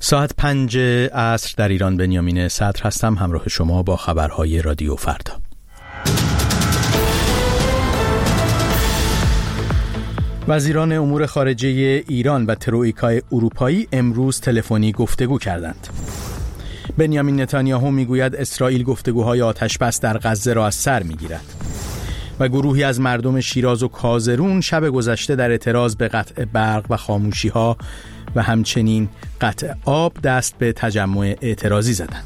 ساعت 5 عصر در ایران. بنیامین صدر هستم، همراه شما با خبرهای رادیو فردا. وزیران امور خارجه ایران و تروئیکای اروپایی امروز تلفنی گفتگو کردند. بنیامین نتانیاهو میگوید اسرائیل گفتگوهای آتش‌بس در غزه را از سر میگیرد. و گروهی از مردم شیراز و کازرون شب گذشته در اعتراض به قطع برق و خاموشی‌ها و همچنین قطع آب دست به تجمع اعتراضی زدند.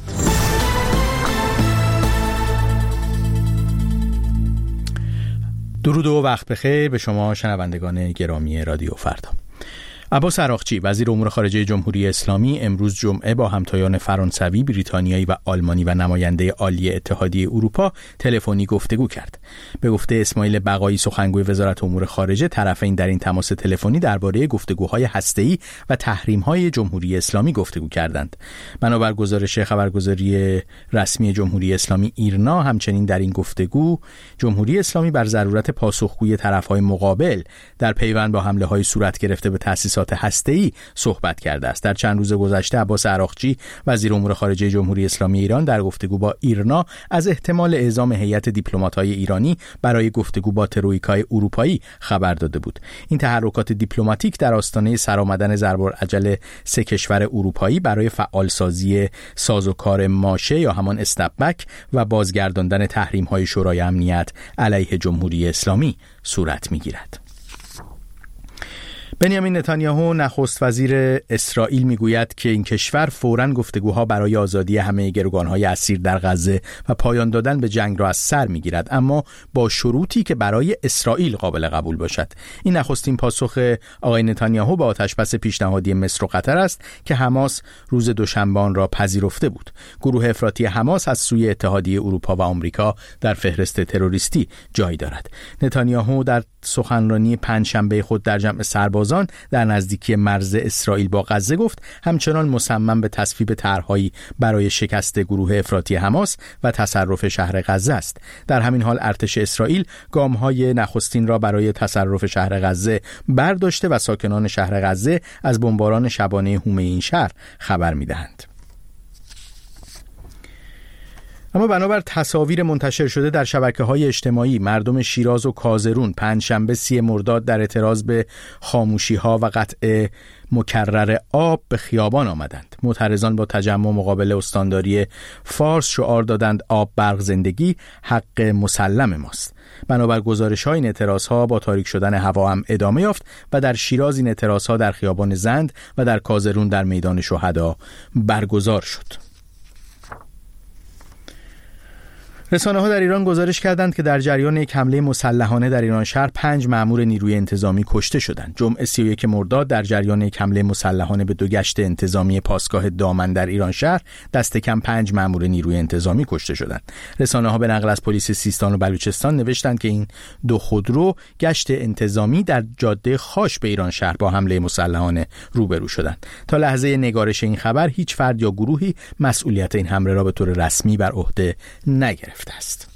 درود و وقت بخیر به شما شنوندگان گرامی رادیو فردا. عباس عراقچی وزیر امور خارجه جمهوری اسلامی امروز جمعه با همتایان فرانسوی، بریتانیایی و آلمانی و نماینده عالی اتحادیه اروپا تلفنی گفتگو کرد. به گفته اسماعیل بقایی سخنگوی وزارت امور خارجه، طرفین در این تماس تلفنی درباره گفتگوهای هسته‌ای و تحریم‌های جمهوری اسلامی گفتگو کردند. بنابر گزارش خبرگزاری رسمی جمهوری اسلامی ایرنا، همچنین در این گفتگو جمهوری اسلامی بر ضرورت پاسخگویی طرف‌های مقابل در پیوند با حمله‌های صورت گرفته به تأسیسات هسته‌ای صحبت کرده است. در چند روز گذشته عباس عراقچی وزیر امور خارجه جمهوری اسلامی ایران در گفتگو با ایرنا از احتمال اعزام هیئت دیپلمات‌های ایرانی برای گفتگو با تروئیکای اروپایی خبر داده بود. این تحرکات دیپلماتیک در آستانه سرآمدن ضرب‌العجل 3 کشور اروپایی برای فعالسازی سازوکار ماشه یا همان استپبک و بازگرداندن تحریم‌های شورای امنیت علیه جمهوری اسلامی صورت می‌گیرد. بنیامین نتانیاهو نخست وزیر اسرائیل میگوید که این کشور فوراً گفتگوها برای آزادی همه گروگانهای اسیر در غزه و پایان دادن به جنگ را از سر میگیرد، اما با شروطی که برای اسرائیل قابل قبول باشد. این نخستین پاسخ آقای نتانیاهو به آتش‌بس پیشنهادی مصر و قطر است که حماس روز دوشنبه آن را پذیرفته بود. گروه افراطی حماس از سوی اتحادیه اروپا و آمریکا در فهرست تروریستی جای دارد. نتانیاهو در سخنرانی پنجشنبه خود در جمع سربازان در نزدیکی مرز اسرائیل با غزه گفت همچنان مصمم به تصویب طرح‌هایی برای شکست گروه افراطی حماس و تصرف شهر غزه است. در همین حال ارتش اسرائیل گام‌های نخستین را برای تصرف شهر غزه برداشته و ساکنان شهر غزه از بمباران شبانه هومه این شهر خبر می‌دهند. اما بنابر تصاویر منتشر شده در شبکه‌های اجتماعی، مردم شیراز و کازرون پنجشنبه 30 مرداد در اعتراض به خاموشی‌ها و قطع مکرر آب به خیابان آمدند. معترضان با تجمع مقابل استانداری فارس شعار دادند آب، برق، زندگی، حق مسلم ماست. بنابر گزارش‌های این اعتراض‌ها با تاریک شدن هوا هم ادامه یافت و در شیراز این اعتراض‌ها در خیابان زند و در کازرون در میدان شهدا برگزار شد. رسانه‌ها در ایران گزارش کردند که در جریان یک حمله مسلحانه در ایران شهر 5 مأمور نیروی انتظامی کشته شدند. جمعه 31 مرداد در جریان یک حمله مسلحانه به 2 گشت انتظامی پاسگاه دامن در ایران شهر دست کم 5 مأمور نیروی انتظامی کشته شدند. رسانه‌ها به نقل از پلیس سیستان و بلوچستان نوشتند که این 2 خودرو گشت انتظامی در جاده خاش به ایران شهر با حمله مسلحانه روبرو شدند. تا لحظه نگارش این خبر هیچ فرد یا گروهی مسئولیت این حمله را به طور رسمی بر عهده نگرفت است.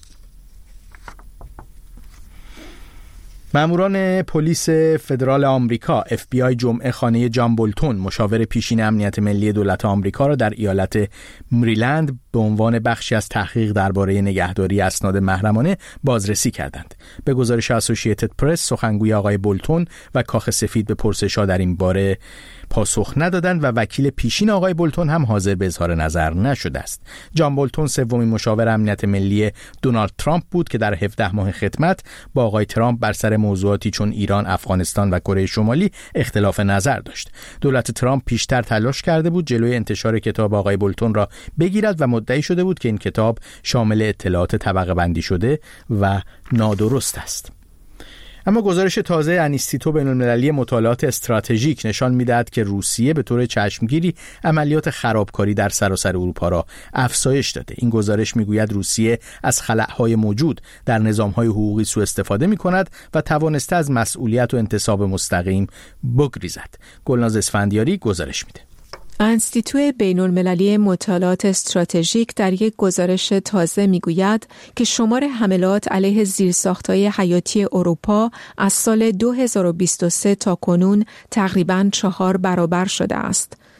ماموران پلیس فدرال آمریکا FBI جمعه خانه جان بولتون، مشاور پیشین امنیت ملی دولت آمریکا، را در ایالت مریلند به عنوان بخشی از تحقیق درباره نگهداری اسناد محرمانه بازرسی کردند. به گزارش اسوسییتد پرس، سخنگوی آقای بولتون و کاخ سفید به پرسش‌ها در این باره پاسخ ندادند و وکیل پیشین آقای بولتون هم حاضر به اظهار نظر نشده است. جان بولتون سومین مشاور امنیت ملی دونالد ترامپ بود که در 17 ماه خدمت با آقای ترامپ بر سر موضوعاتی چون ایران، افغانستان و کره شمالی اختلاف نظر داشت. دولت ترامپ پیشتر تلاش کرده بود جلوی انتشار کتاب آقای بولتون را بگیرد و مدعی شده بود که این کتاب شامل اطلاعات طبقه بندی شده و نادرست است. اما گزارش تازه انیستیتو بین‌المللی مطالعات استراتژیک نشان می‌دهد که روسیه به طور چشمگیری عملیات خرابکاری در سراسر اروپا را افزایش داده. این گزارش می‌گوید روسیه از خلأهای موجود در نظام‌های حقوقی سوء استفاده می‌کند و توانسته از مسئولیت و انتصاب مستقیم بگریزد. گلناز اسفندیاری گزارش می‌ده. انستیتو بین‌المللی مطالعات استراتژیک در یک گزارش تازه میگوید که شمار حملات علیه زیرساخت‌های حیاتی اروپا از سال 2023 تا کنون تقریباً 4 برابر شده است.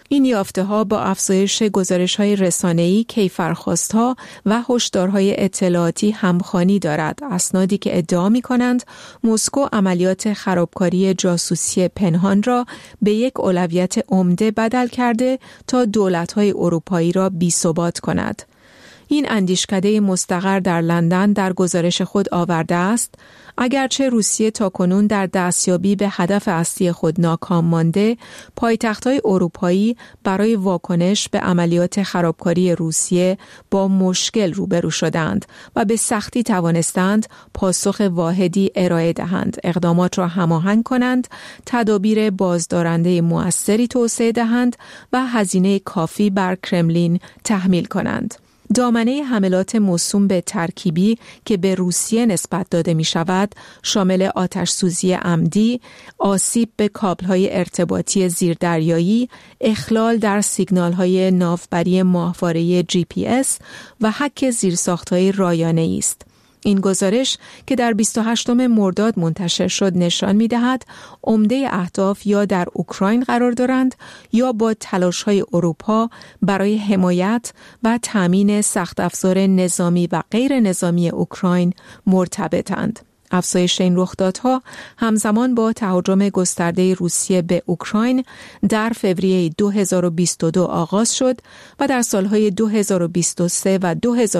این یافته‌ها با افزایش گزارش‌های رسانه‌ای، کیفرخواست‌ها و هشدارهای اطلاعاتی همخوانی دارد. اسنادی که ادعا می‌کنند مسکو عملیات خرابکاری جاسوسی پنهان را به یک اولویت عمده بدل کرده تا دولت‌های اروپایی را بی‌ثبات کند. این اندیشکده مستقر در لندن در گزارش خود آورده است اگرچه روسیه تاکنون در دستیابی به هدف اصلی خود ناکام مانده، پایتخت‌های اروپایی برای واکنش به عملیات خرابکاری روسیه با مشکل روبرو شدند و به سختی توانستند پاسخ واحدی ارائه دهند، اقدامات را هماهنگ کنند، تدابیر بازدارنده مؤثری توسعه دهند و هزینه کافی بر کرملین تحمیل کنند. دامنه حملات موسوم به ترکیبی که به روسیه نسبت داده می شود شامل آتش‌سوزی عمدی، آسیب به کابل‌های ارتباطی زیردریایی، اخلال در سیگنال‌های ناوبری ماهواره GPS و حک زیرساخت‌های رایانه‌ای است. این گزارش که در 28 مرداد منتشر شد نشان می‌دهد عمده اهداف یا در اوکراین قرار دارند یا با تلاش‌های اروپا برای حمایت و تامین سخت افزار نظامی و غیر نظامی اوکراین مرتبطند. افزایش این رخدادها همزمان با تهاجم گسترده روسیه به اوکراین در فوریه 2022 آغاز شد و در سالهای 2023 و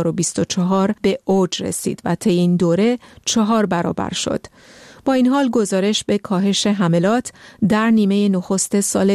2024 به اوج رسید و طی این دوره 4 برابر شد. با این حال گزارش به کاهش حملات در نیمه نخست سال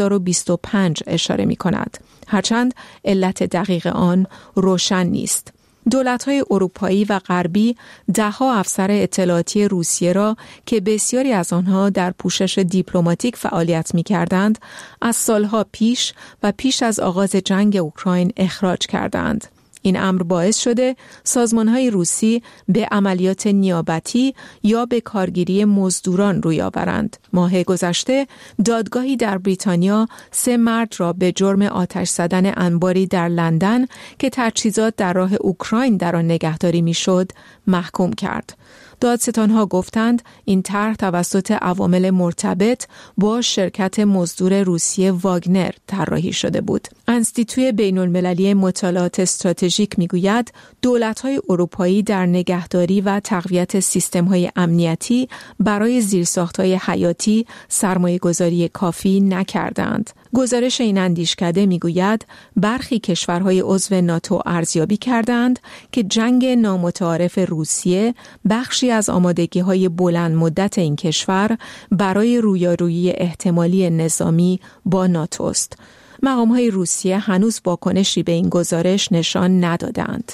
2025 اشاره می کند. هرچند علت دقیق آن روشن نیست. دولت‌های اروپایی و غربی ده‌ها افسر اطلاعاتی روسیه را که بسیاری از آنها در پوشش دیپلماتیک فعالیت می‌کردند، از سالها پیش و پیش از آغاز جنگ اوکراین اخراج کردند. این امر باعث شده سازمان‌های روسی به عملیات نیابتی یا به کارگیری مزدوران روی آورند. ماه گذشته دادگاهی در بریتانیا 3 مرد را به جرم آتش زدن انباری در لندن که تجهیزات در راه اوکراین در آن نگهداری می‌شد محکوم کرد. دادستان‌ها گفتند این طرح توسط عوامل مرتبط با شرکت مزدور روسیه واگنر طراحی شده بود. انستیتوی بین‌المللی مطالعات استراتژیک میگوید دولت‌های اروپایی در نگهداری و تقویت سیستم‌های امنیتی برای زیرساخت‌های حیاتی سرمایه‌گذاری کافی نکردند. گزارش این اندیشکده میگوید برخی کشورهای عضو ناتو ارزیابی کردند که جنگ نامتعارف روسیه بخشی از آمادگی‌های بلند مدت این کشور برای رویارویی احتمالی نظامی با ناتو است. مقام‌های روسیه هنوز واکنشی به این گزارش نشان ندادند.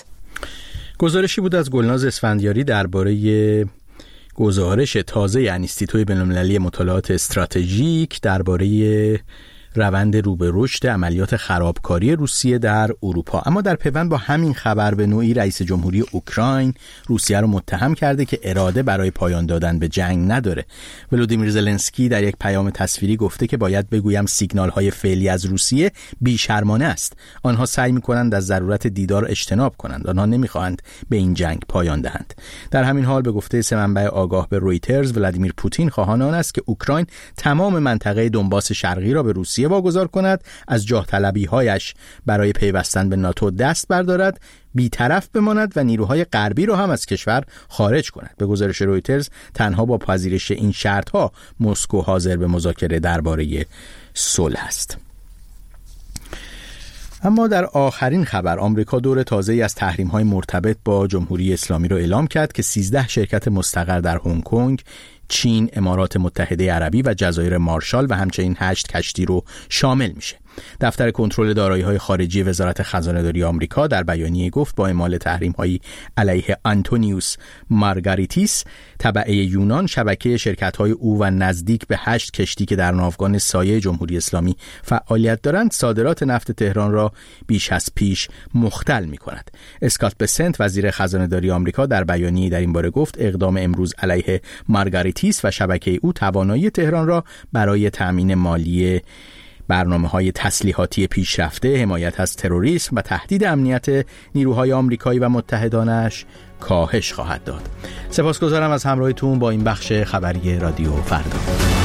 گزارشی بود از گلناز اسفندیاری درباره گزارش تازه انستیتوی بین‌المللی مطالعات استراتژیک درباره روند رو به رشد عملیات خرابکاری روسیه در اروپا. اما در پیوند با همین خبر به نوعی رئیس جمهوری اوکراین روسیه رو متهم کرده که اراده برای پایان دادن به جنگ نداره. ولودیمیر زلنسکی در یک پیام تصویری گفته که باید بگویم سیگنال‌های فعلی از روسیه بی‌شرمانه است. آنها سعی می‌کنند از ضرورت دیدار اجتناب کنند. آنها نمی‌خواهند به این جنگ پایان دهند. در همین حال به گفته سه منبع آگاه به رویترز، ولادیمیر پوتین خواهان آن است که اوکراین تمام منطقه دونباس شرقی را به روسیه واگذار کند، از جاه طلبی‌هایش برای پیوستن به ناتو دست بردارد، بی‌طرف بماند و نیروهای غربی را هم از کشور خارج کند. به گزارش رویترز تنها با پذیرش این شرط‌ها مسکو حاضر به مذاکره درباره صلح است. اما در آخرین خبر آمریکا دور تازه‌ای از تحریم‌های مرتبط با جمهوری اسلامی را اعلام کرد که 13 شرکت مستقر در هنگ کنگ، چین، امارات متحده عربی و جزایر مارشال و همچنین 8 کشتی رو شامل میشه. دفتر کنترل دارایی‌های خارجی وزارت خزانه‌داری آمریکا در بیانیه گفت با اعمال تحریم‌های علیه آنتونیوس مارگاریتیس تبعه یونان، شبکه شرکت‌های او و نزدیک به 8 کشتی که در ناوگان سایه جمهوری اسلامی فعالیت دارند صادرات نفت تهران را بیش از پیش مختل می‌کند. اسکات بسنت وزیر خزانه‌داری آمریکا در بیانیه در این باره گفت اقدام امروز علیه مارگاریتیس و شبکه او توانایی تهران را برای تأمین مالی برنامه‌های تسلیحاتی پیشرفته، حمایت از تروریسم و تهدید امنیت نیروهای آمریکایی و متحدانش کاهش خواهد داد. سپاسگزارم از همراهیتون با این بخش خبری رادیو فردا.